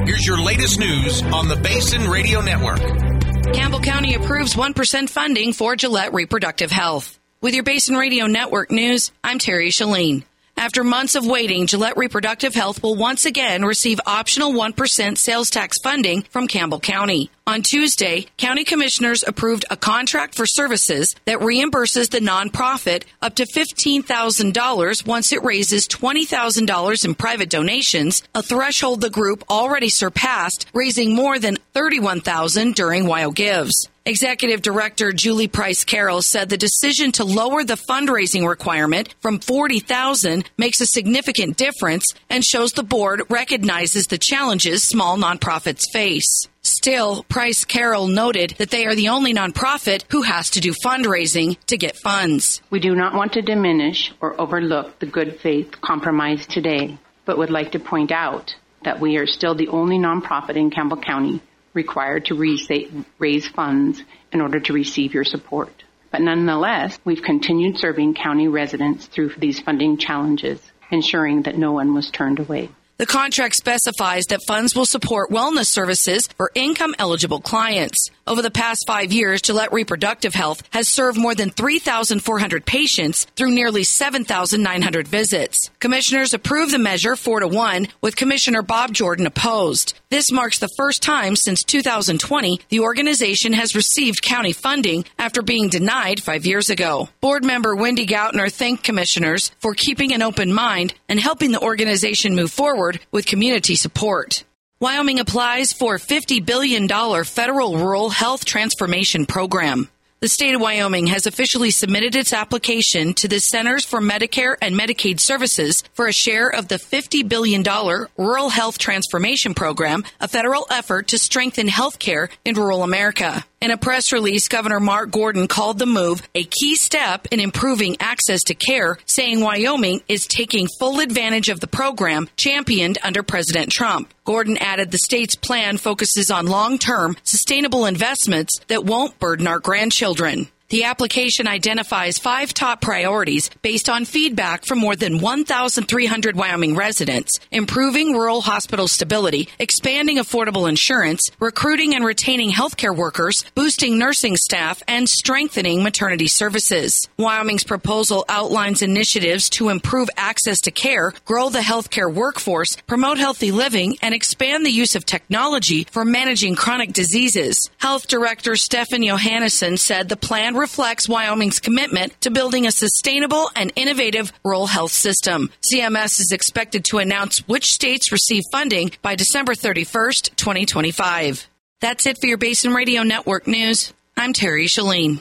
Here's your latest news on the Basin Radio Network. Campbell County approves 1% funding for Gillette Reproductive Health. With your Basin Radio Network news, I'm Terry Shalene. After months of waiting, Gillette Reproductive Health will once again receive optional 1% sales tax funding from Campbell County. On Tuesday, county commissioners approved a contract for services that reimburses the nonprofit up to $15,000 once it raises $20,000 in private donations, a threshold the group already surpassed, raising more than $31,000 during WyoGives. Executive Director Julie Price Carroll said the decision to lower the fundraising requirement from $40,000 makes a significant difference and shows the board recognizes the challenges small nonprofits face. Still, Price Carroll noted that they are the only nonprofit who has to do fundraising to get funds. We do not want to diminish or overlook the good faith compromise today, but would like to point out that we are still the only nonprofit in Campbell County required to raise funds in order to receive your support. But nonetheless, we've continued serving county residents through these funding challenges, ensuring that no one was turned away. The contract specifies that funds will support wellness services for income-eligible clients. Over the past 5 years, Gillette Reproductive Health has served more than 3,400 patients through nearly 7,900 visits. Commissioners approved the measure 4-1, with Commissioner Bob Jordan opposed. This marks the first time since 2020 the organization has received county funding after being denied 5 years ago. Board member Wendy Gautner thanked commissioners for keeping an open mind and helping the organization move forward with community support. Wyoming applies for a $50 billion federal rural health transformation program. The state of Wyoming has officially submitted its application to the Centers for Medicare and Medicaid Services for a share of the $50 billion Rural Health Transformation Program, a federal effort to strengthen health care in rural America. In a press release, Governor Mark Gordon called the move a key step in improving access to care, saying Wyoming is taking full advantage of the program championed under President Trump. Gordon added the state's plan focuses on long-term, sustainable investments that won't burden our grandchildren. The application identifies 5 top priorities based on feedback from more than 1,300 Wyoming residents: improving rural hospital stability, expanding affordable insurance, recruiting and retaining healthcare workers, boosting nursing staff, and strengthening maternity services. Wyoming's proposal outlines initiatives to improve access to care, grow the healthcare workforce, promote healthy living, and expand the use of technology for managing chronic diseases. Health Director Stefan Johannesson said the plan reflects Wyoming's commitment to building a sustainable and innovative rural health system. CMS is expected to announce which states receive funding by December 31st, 2025. That's it for your Basin Radio Network news. I'm Terry Shalene.